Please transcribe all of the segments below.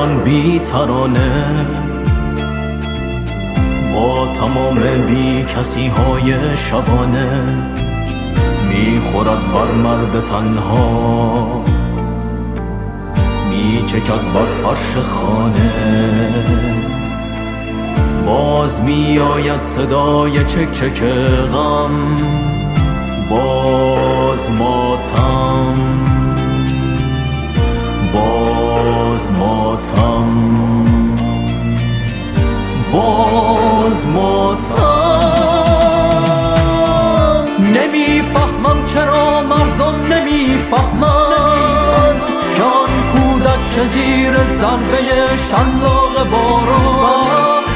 باران بی ترانه، با تمام بی کسی های شبانه میخورد بر مرد تنها، میچکد بر فرش خانه. باز میآید صدای چک چک غم، باز ماتم، باز ماتم، باز ماتم. نمیفهمم چرا مردم نمیفهمند که آن کودک که زیر ضربه شلاق باران سخت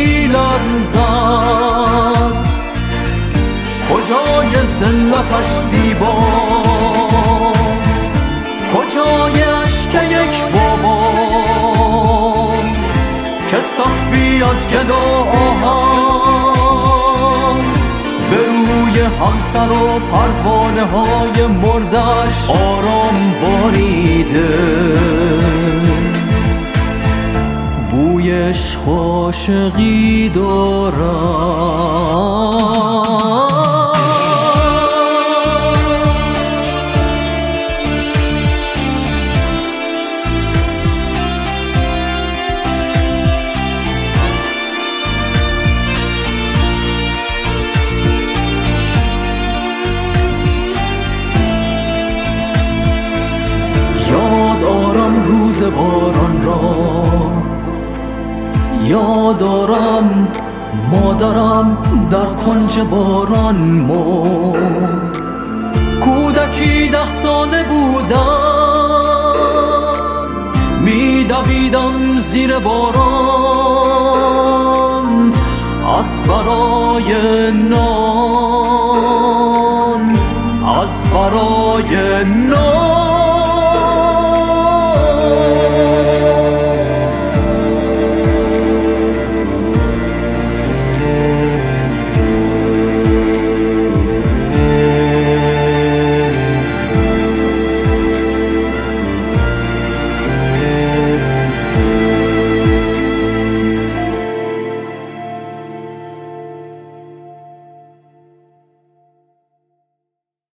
میلرزد، کجای ذلتش زیباست، کجای اشک یک بابا که سخفی از گل و آهن به روی همسر و پروانه های مردش آرام باریده. بوی عشق و عاشقی دارم. یاد آرم روز باران را، یاد آرم مادرم در کنج باران مرد. کودکی 10 ساله بودم، میدویدم زیر باران از برای نان، از برای